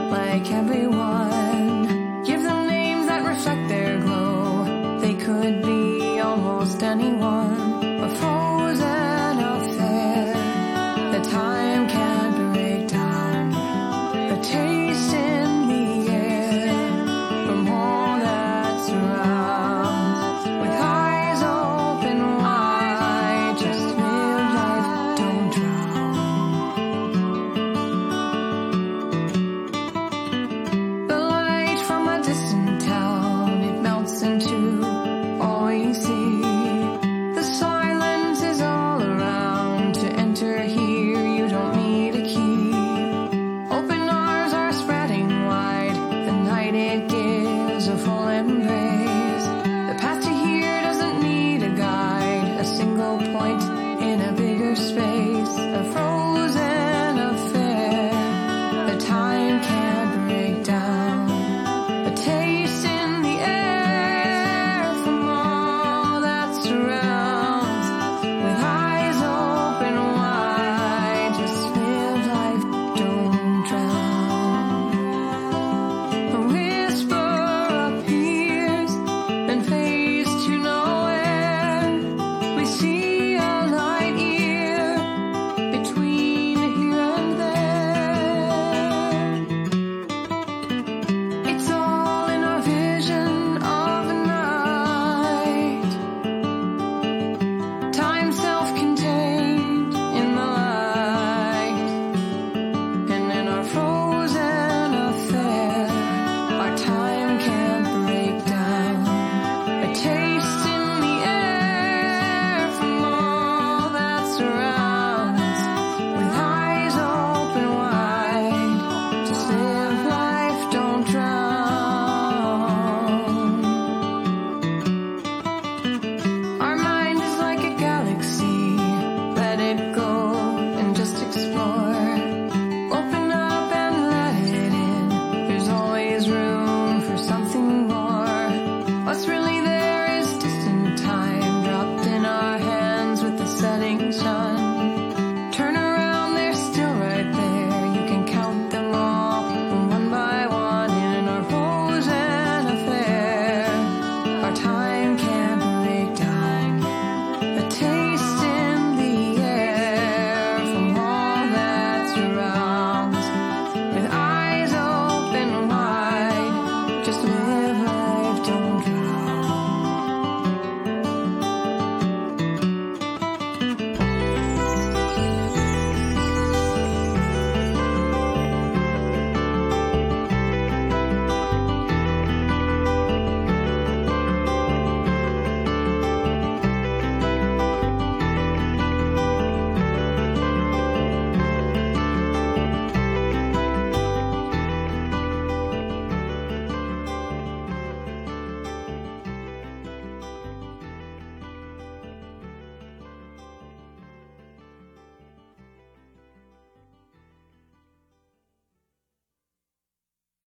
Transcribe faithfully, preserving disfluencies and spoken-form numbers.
like everyone. Give them names that reflect their glow. They could be almost anyone. A frozen affair that time can't break down. A taste in the air from all that surrounds. With eyes open wide, just live life, don't drown. The light from a distant town, it melts into all we see. The silence is all around. To enter here, you don't need a key. Open arms are spreading wide. The night, it gives a full embrace. The path to here doesn't need a guide. A single point in a bigger space. A frozen affair that time can't